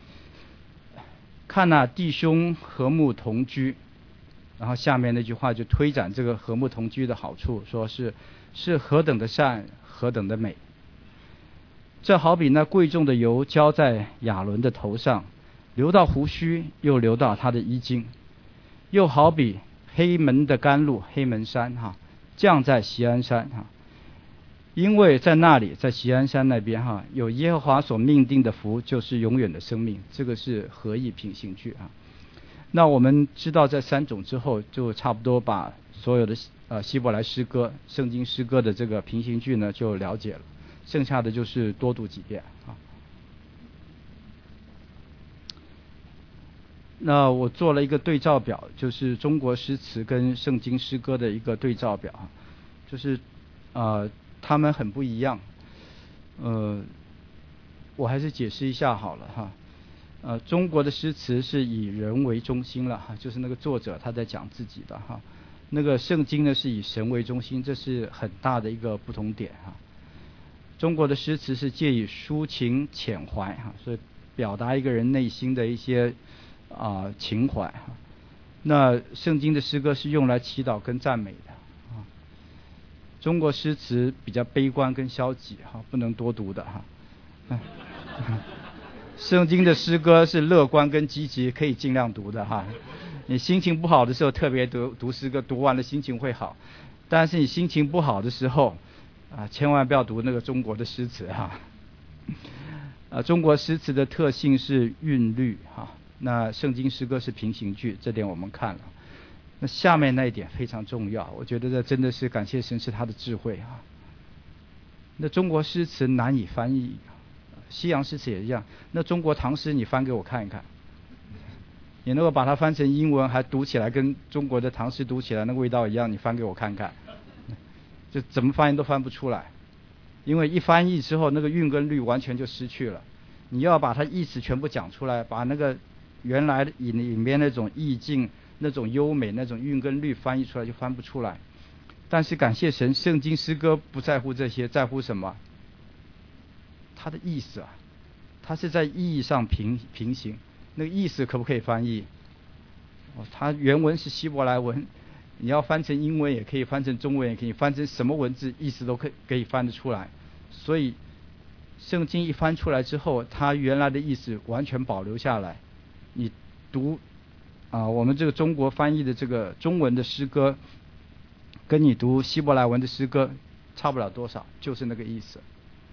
Speaker 1: 看那弟兄和睦同居，然后下面那句话就推展这个和睦同居的好处，说是何等的善，何等的美。这好比那贵重的油浇在亚伦的头上，流到胡须，又流到他的衣襟；又好比黑门的甘露，黑门山降在锡安山因为在那里，在锡安山那边哈，有耶和华所命定的福，就是永远的生命。这个是合意平行句啊。那我们知道这3种之后，就差不多把所有的希伯来诗歌、圣经诗歌的这个平行句呢就了解了，剩下的就是多读几遍啊。那我做了一个对照表，就是中国诗词跟圣经诗歌的一个对照表，就是他们很不一样。我还是解释一下好了哈。中国的诗词是以人为中心了哈，就是那个作者他在讲自己的哈。那个圣经呢是以神为中心，这是很大的一个不同点哈。中国的诗词是借以抒情遣怀哈，所以表达一个人内心的一些情怀哈。那圣经的诗歌是用来祈祷跟赞美的啊。中国诗词比较悲观跟消极哈，不能多读的哈。圣经的诗歌是乐观跟积极，可以尽量读的哈。你心情不好的时候特别读诗歌，读完了心情会好。但是你心情不好的时候千万不要读那个中国的诗词哈。中国诗词的特性是韵律哈，那圣经诗歌是平行句，这点我们看了。那下面那一点非常重要，我觉得这真的是感谢神是他的智慧啊。那中国诗词难以翻译，西洋诗词也一样。那中国唐诗你翻给我看一看，你能够把它翻成英文还读起来跟中国的唐诗读起来那个味道一样，你翻给我看看，就怎么翻译都翻不出来。因为一翻译之后那个韵跟律完全就失去了，你要把它意思全部讲出来，把那个原来里面那种意境、那种优美、那种韵跟律翻译出来就翻不出来。但是感谢神，圣经诗歌不在乎这些，在乎什么？它的意思它是在意义上平行。那个意思可不可以翻译？它原文是希伯来文，你要翻成英文也可以，翻成中文也可以，翻成什么文字意思都可以翻得出来。所以圣经一翻出来之后，它原来的意思完全保留下来。你读我们这个中国翻译的这个中文的诗歌，跟你读希伯来文的诗歌差不了多少，就是那个意思。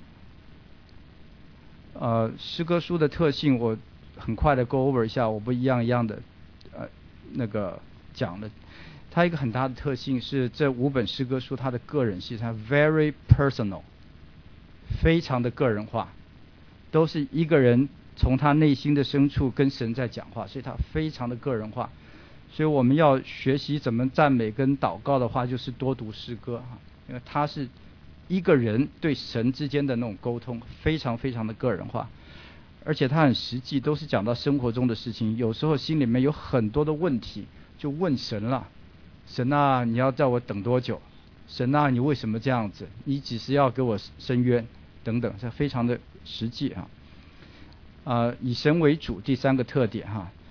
Speaker 1: 诗歌书的特性我很快的 go over 一下，我不一样的那个讲了。它一个很大的特性是这5本诗歌书它的个人性，它 very personal， 非常的个人化，都是一个人从他内心的深处跟神在讲话，所以它非常的个人化。所以我们要学习怎么赞美跟祷告的话，就是多读诗歌因为它是一个人对神之间的那种沟通，非常非常的个人化，而且它很实际，都是讲到生活中的事情。有时候心里面有很多的问题，就问神了。神啊，你要叫我等多久？神啊，你为什么这样子？你几时要给我伸冤？等等，这非常的实际以神为主，第3个特点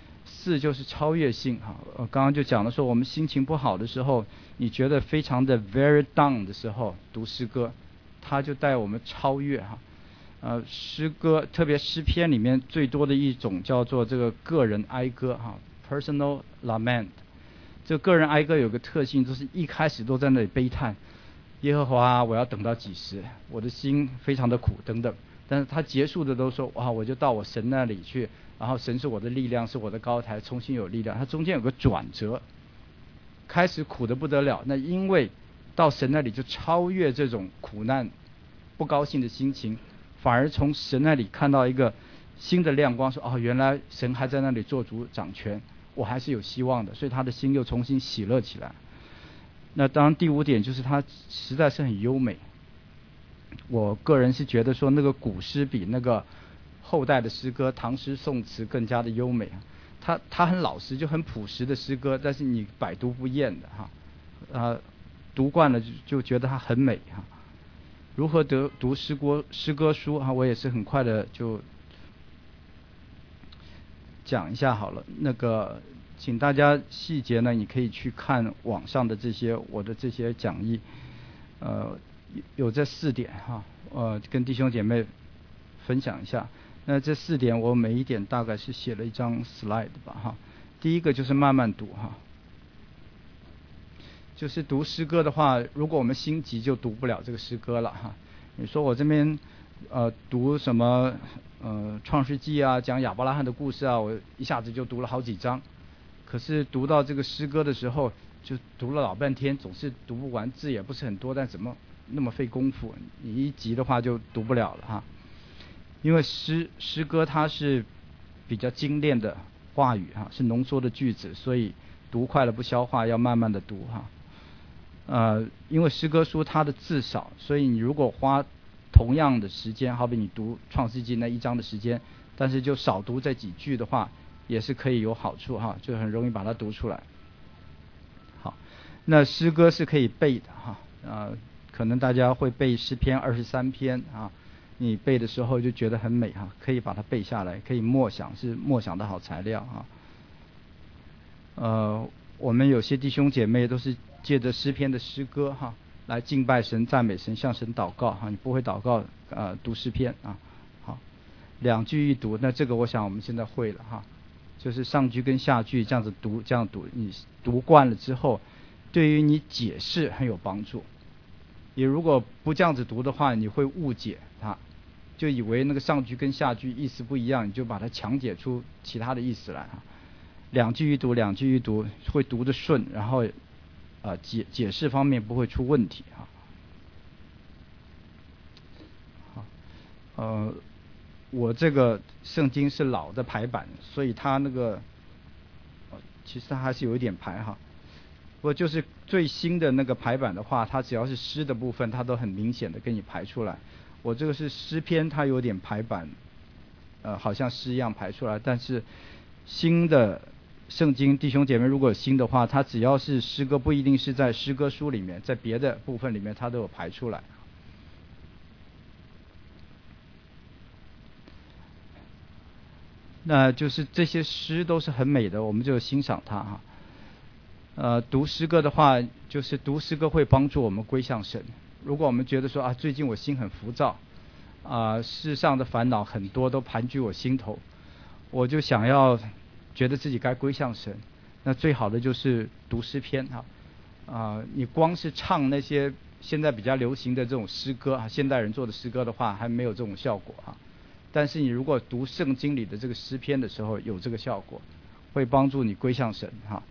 Speaker 1: 4就是超越性刚刚就讲了说，我们心情不好的时候，你觉得非常的 very down 的时候，读诗歌，它就带我们超越诗歌特别诗篇里面最多的一种叫做这个个人哀歌personal lament。这个个人哀歌有个特性，就是一开始都在那里悲叹耶和华我要等到几时，我的心非常的苦等等。但是他结束的都说我就到我神那里去，然后神是我的力量，是我的高台，重新有力量。它中间有个转折，开始苦得不得了，那因为到神那里就超越这种苦难不高兴的心情，反而从神那里看到一个新的亮光，说原来神还在那里做主掌权，我还是有希望的，所以他的心又重新喜乐起来。那当然第5点就是它实在是很优美。我个人是觉得说那个古诗比那个后代的诗歌唐诗宋词更加的优美。它很老实，就很朴实的诗歌，但是你百读不厌的读惯了就觉得它很美如何读诗歌书我也是很快的就讲一下好了。那个请大家细节呢，你可以去看网上的我的这些讲义，有这4点跟弟兄姐妹分享一下。那这4点我每一点大概是写了一张 slide 吧第一个就是慢慢读就是读诗歌的话，如果我们心急就读不了这个诗歌了哈。你说我这边读什么创世纪啊，讲亚伯拉罕的故事啊，我一下子就读了好几章，可是读到这个诗歌的时候就读了老半天，总是读不完，字也不是很多，但怎么那么费功夫，你一急的话就读不了了哈。因为诗歌它是比较精炼的话语哈，是浓缩的句子，所以读快了不消化，要慢慢的读哈。因为诗歌书它的字少，所以你如果花同样的时间，好比你读创世纪那一章的时间，但是就少读这几句的话，也是可以有好处哈，就很容易把它读出来。好，那诗歌是可以背的哈，可能大家会背诗篇23篇啊，你背的时候就觉得很美哈，可以把它背下来，可以默想，是默想的好材料哈。我们有些弟兄姐妹都是借着诗篇的诗歌哈，来敬拜神、赞美神、向神祷告哈。你不会祷告读诗篇啊。好，两句一读，那这个我想我们现在会了哈，就是上句跟下句这样子读，这样读，你读惯了之后，对于你解释很有帮助。你如果不这样子读的话，你会误解它，就以为那个上句跟下句意思不一样，你就把它强解出其他的意思来哈。两句一读，两句一读，会读得顺，然后解释方面不会出问题好，我这个圣经是老的排版，所以它那个其实它还是有一点排哈。不过就是最新的那个排版的话，它只要是诗的部分，它都很明显的给你排出来。我这个是诗篇，它有点排版，好像诗一样排出来，但是新的圣经弟兄姐妹如果有新的话，它只要是诗歌，不一定是在诗歌书里面，在别的部分里面它都有排出来。那就是这些诗都是很美的，我们就欣赏它哈。读诗歌的话，就是读诗歌会帮助我们归向神。如果我们觉得说最近我心很浮躁，世上的烦恼很多都盘踞我心头，我就想要觉得自己该归向神，那最好的就是读诗篇哈。你光是唱那些现在比较流行的这种诗歌现代人做的诗歌的话，还没有这种效果哈。但是你如果读圣经里的这个诗篇的时候，有这个效果，会帮助你归向神哈。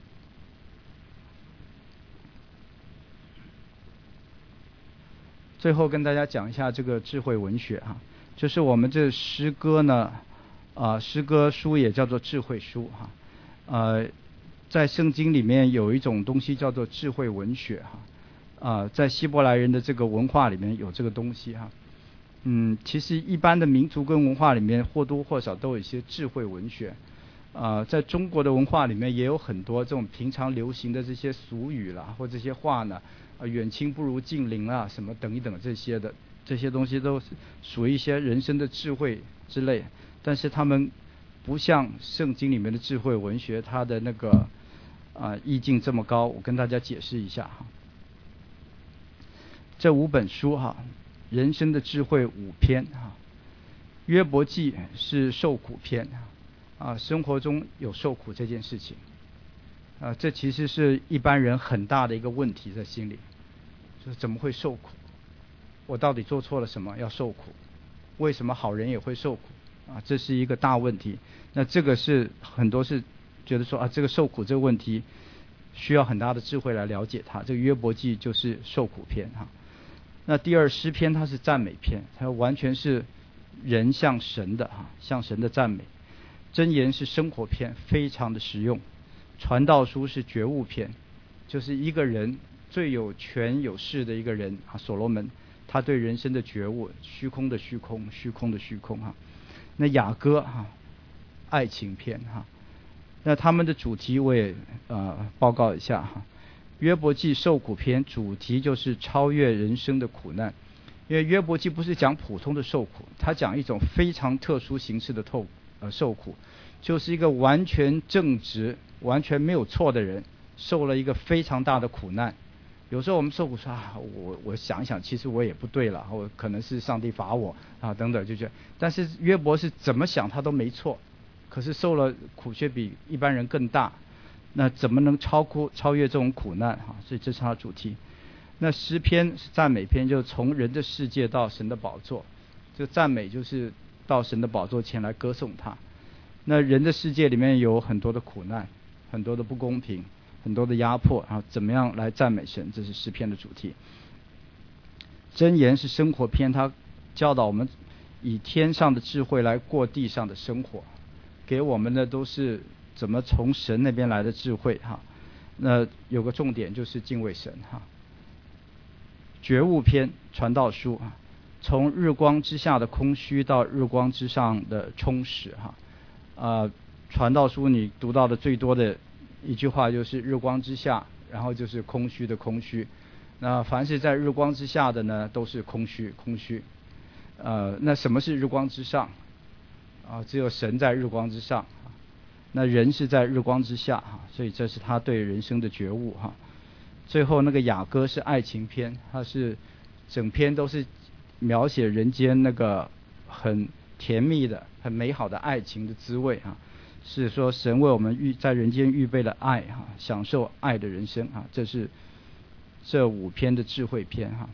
Speaker 1: 最后跟大家讲一下这个智慧文学哈，就是我们这诗歌呢，诗歌书也叫做智慧书哈。在圣经里面有一种东西叫做智慧文学哈，在希伯来人的这个文化里面有这个东西哈。其实一般的民族跟文化里面或多或少都有一些智慧文学。在中国的文化里面也有很多这种平常流行的这些俗语啦，或这些话呢，远亲不如近邻啊，什么等一等这些东西都属于一些人生的智慧之类，但是他们不像圣经里面的智慧文学，它的那个意境这么高。我跟大家解释一下哈，这5本书哈，人生的智慧5篇哈。约伯记是受苦篇生活中有受苦这件事情这其实是一般人很大的一个问题在心里，就是怎么会受苦？我到底做错了什么要受苦？为什么好人也会受苦这是一个大问题。那这个是很多是觉得说这个受苦这个问题需要很大的智慧来了解它。这个约伯记就是受苦篇那第二诗篇它是赞美篇，它完全是人向神的向神的赞美。箴言是生活篇，非常的实用。传道书是觉悟篇，就是一个人最有权有势的一个人所罗门，他对人生的觉悟，虚空的虚空，虚空的虚空那雅歌爱情篇那他们的主题我也报告一下约伯记受苦篇主题就是超越人生的苦难，因为约伯记不是讲普通的受苦，他讲一种非常特殊形式的受苦，就是一个完全正直完全没有错的人受了一个非常大的苦难。有时候我们受苦说我想一想，其实我也不对了，我可能是上帝罚我等等，就觉得。但是约伯是怎么想他都没错，可是受了苦却比一般人更大。 那怎么能超越这种苦难哈？所以这是它的主题。那诗篇是赞美篇，就从人的世界到神的宝座，这个赞美就是到神的宝座前来歌颂他。那人的世界里面有很多的苦难，很多的不公平，很多的压迫，然后怎么样来赞美神，这是诗篇的主题。箴言是生活篇，它教导我们以天上的智慧来过地上的生活，给我们的都是怎么从神那边来的智慧哈。那有个重点就是敬畏神哈。觉悟篇传道书啊，从日光之下的空虚到日光之上的充实哈。传道书你读到的最多的一句话就是日光之下，然后就是空虚的空虚。那凡是在日光之下的呢，都是空虚。那什么是日光之上？只有神在日光之上，那人是在日光之下哈，所以这是他对人生的觉悟哈。最后那个雅歌是爱情篇，它是整篇都是描写人间那个很甜蜜的、很美好的爱情的滋味啊，是说神为我们在人间预备了爱哈，享受爱的人生啊，这是这5篇的智慧篇哈。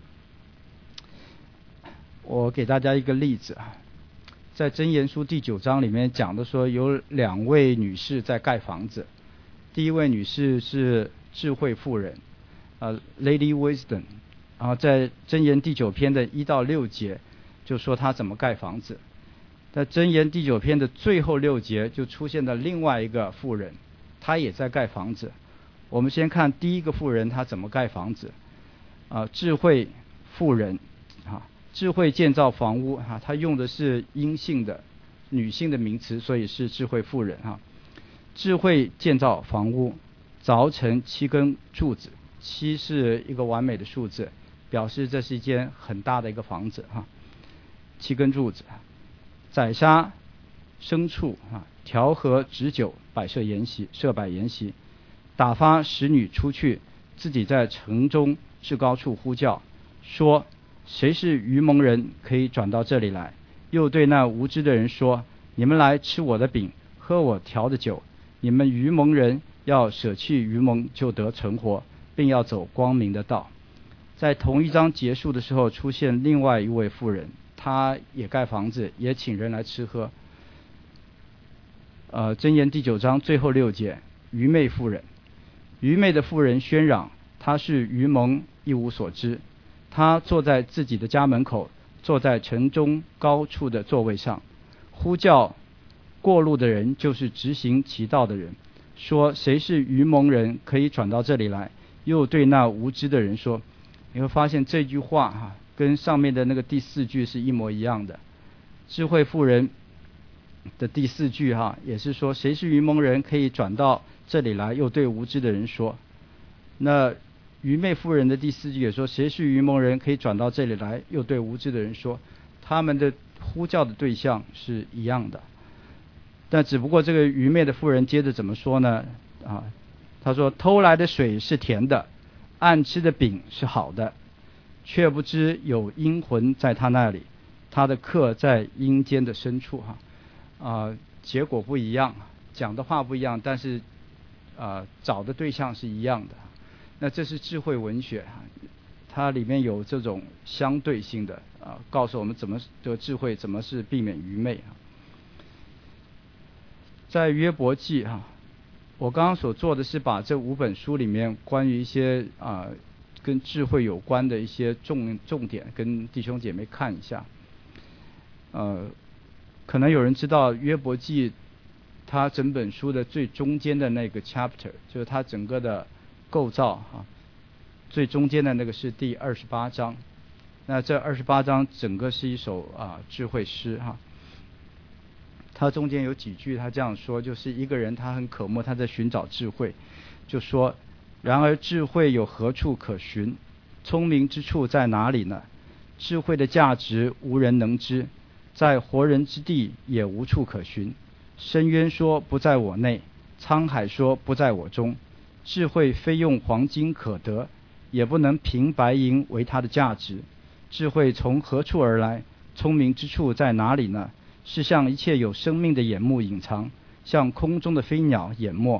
Speaker 1: 我给大家一个例子啊，在箴言书第9章里面讲的说有2位女士在盖房子，第一位女士是智慧妇人Lady Wisdom， 然后在箴言第9篇的1到6节就说她怎么盖房子。在箴言第9篇的最后6节就出现了另外一个妇人，她也在盖房子。我们先看第一个妇人她怎么盖房子智慧妇人智慧建造房屋她用的是阴性的女性的名词，所以是智慧妇人智慧建造房屋，凿成7根柱子，7是一个完美的数字，表示这是一间很大的一个房子7根柱子，宰杀牲畜调和旨酒，设摆筵席，打发使女出去，自己在城中至高处呼叫，说谁是愚蒙人，可以转到这里来。又对那无知的人说，你们来吃我的饼，喝我调的酒。你们愚蒙人要舍弃愚蒙，就得存活，并要走光明的道。在同一章结束的时候，出现另外一位妇人，她也盖房子，也请人来吃喝。箴言第9章最后6节，愚昧妇人。愚昧的妇人喧嚷，她是愚蒙，一无所知。她坐在自己的家门口，坐在城中高处的座位上，呼叫过路的人，就是直行其道的人，说谁是愚蒙人，可以转到这里来。又对那无知的人说，你会发现这句话跟上面的那个第4句是一模一样的。智慧妇人的第4句也是说谁是愚蒙人，可以转到这里来。又对无知的人说，那愚昧妇人的第4句也说谁是愚蒙人，可以转到这里来。又对无知的人说，他们的呼叫的对象是一样的。但只不过这个愚昧的妇人接着怎么说呢他说偷来的水是甜的，暗吃的饼是好的，却不知有阴魂在他那里，他的客在阴间的深处结果不一样，讲的话不一样，但是找的对象是一样的。那这是智慧文学它里面有这种相对性的告诉我们怎么的智慧，怎么是避免愚昧在约伯记我刚刚所做的是把这5本书里面关于一些跟智慧有关的一些重点跟弟兄姐妹看一下。可能有人知道约伯记它整本书的最中间的那个 chapter， 就是它整个的构造最中间的那个是第28章。那这28章整个是一首智慧诗它中间有几句他这样说，就是一个人他很渴慕，他在寻找智慧，就说然而智慧有何处可寻，聪明之处在哪里呢？智慧的价值无人能知，在活人之地也无处可寻。深渊说不在我内，沧海说不在我中。智慧非用黄金可得，也不能凭白银为它的价值。智慧从何处而来？聪明之处在哪里呢？是向一切有生命的眼目隐藏，向空中的飞鸟淹没。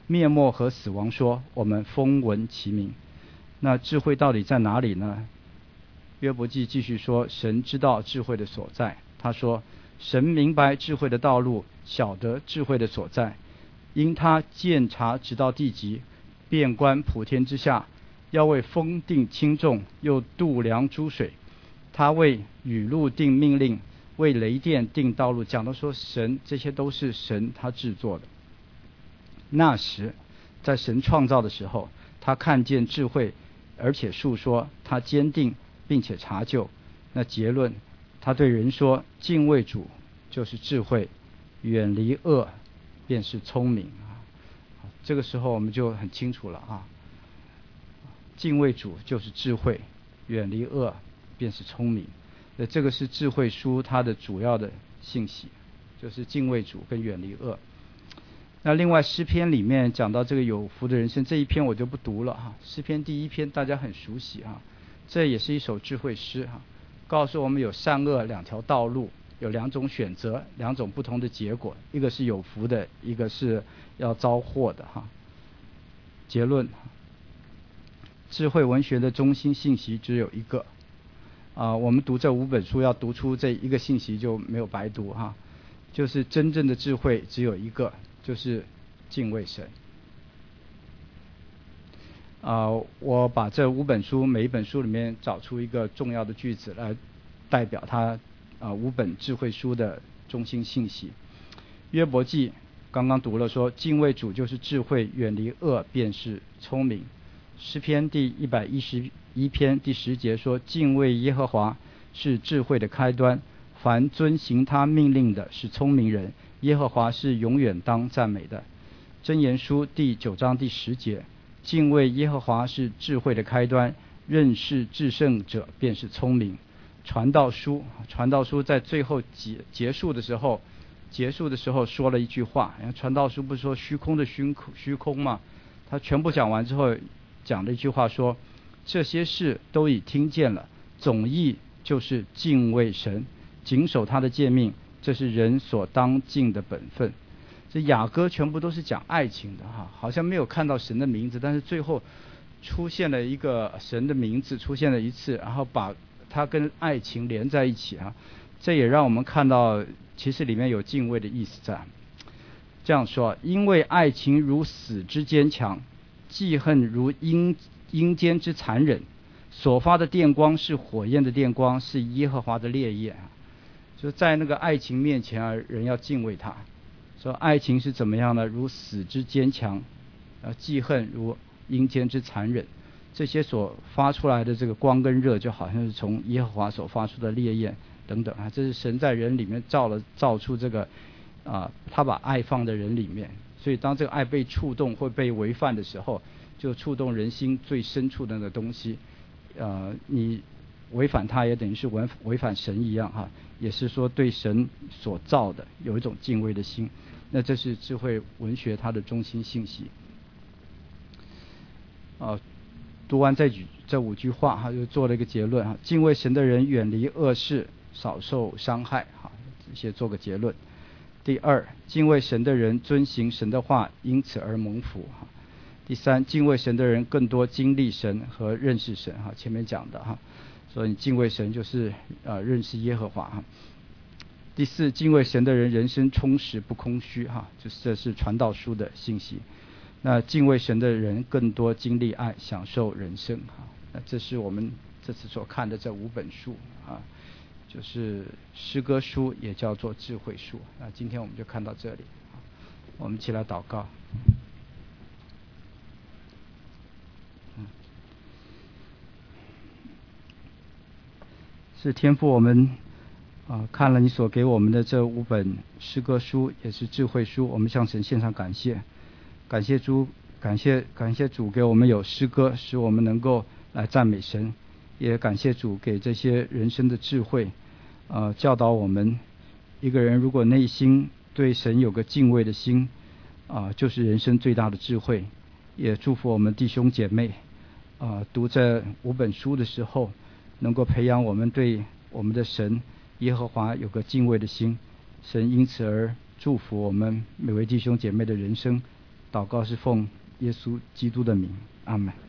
Speaker 1: 灭没和死亡说，我们风闻其名。那智慧到底在哪里呢？约伯记继续说，神知道智慧的所在。他说，神明白智慧的道路，晓得智慧的所在，因他鉴察直到地极，遍观普天之下，要为风定轻重，又度量诸水。他为雨露定命令，为雷电定道路。讲到说神，这些都是神他制作的。那时在神创造的时候，他看见智慧，而且述说，他坚定并且查究。那结论，他对人说，敬畏主就是智慧，远离恶便是聪明。这个时候我们就很清楚了啊，敬畏主就是智慧，远离恶便是聪明。这个是智慧书它的主要的信息，就是敬畏主跟远离恶。那另外诗篇里面讲到这个有福的人生，这一篇我就不读了哈。诗篇第1篇大家很熟悉哈，这也是一首智慧诗哈，告诉我们有善恶两条道路，有2种选择，2种不同的结果，一个是有福的，一个是要遭祸的哈。结论，智慧文学的中心信息只有一个我们读这5本书要读出这一个信息就没有白读哈，就是真正的智慧只有一个，就是敬畏神。我把这5本书每一本书里面找出一个重要的句子来代表它5本智慧书的中心信息。约伯记刚刚读了说，敬畏主就是智慧，远离恶便是聪明。诗篇第111篇第10节说，敬畏耶和华是智慧的开端，凡遵行他命令的是聪明人，耶和华是永远当赞美的。箴言书第9章第10节，敬畏耶和华是智慧的开端，认识至圣者便是聪明。传道书在最后结束的时候说了一句话，传道书不是说虚空的虚空吗？他全部讲完之后讲了一句话说，这些事都已听见了，总意就是敬畏神，谨守他的诫命，这是人所当尽的本分。这雅歌全部都是讲爱情的哈，好像没有看到神的名字，但是最后出现了一个神的名字出现了一次，然后把它跟爱情连在一起啊，这也让我们看到其实里面有敬畏的意思在。这样说，因为爱情如死之坚强，记恨如阴间之残忍，所发的电光是火焰的电光，是耶和华的烈焰。就在那个爱情面前人要敬畏他。说爱情是怎么样呢？如死之坚强，记恨如阴间之残忍。这些所发出来的这个光跟热，就好像是从耶和华所发出的烈焰等等啊，这是神在人里面造出这个他把爱放在人里面，所以当这个爱被触动或被违反的时候，就触动人心最深处的那个东西。你违反它也等于是违反神一样哈，也是说对神所造的有一种敬畏的心。那这是智慧文学它的中心信息。读完这5句话哈，就做了一个结论哈：敬畏神的人远离恶事，少受伤害哈，这些做个结论。第2，敬畏神的人遵行神的话，因此而蒙福哈。第3，敬畏神的人更多经历神和认识神哈，前面讲的哈，所以你敬畏神就是认识耶和华哈。第4，敬畏神的人人生充实不空虚哈，就是这是传道书的信息。那敬畏神的人更多经历爱，享受人生哈。那这是我们这次所看的这5本书啊，就是诗歌书，也叫做智慧书。那今天我们就看到这里，我们一起来祷告。是天父，我们看了你所给我们的这5本诗歌书，也是智慧书，我们向神献上感谢。感谢主给我们有诗歌，使我们能够来赞美神，也感谢主给这些人生的智慧，教导我们一个人如果内心对神有个敬畏的心，就是人生最大的智慧。也祝福我们弟兄姐妹读这5本书的时候，能够培养我们对我们的神耶和华有个敬畏的心，神因此而祝福我们每位弟兄姐妹的人生， 祷告是奉耶稣基督的名，阿们。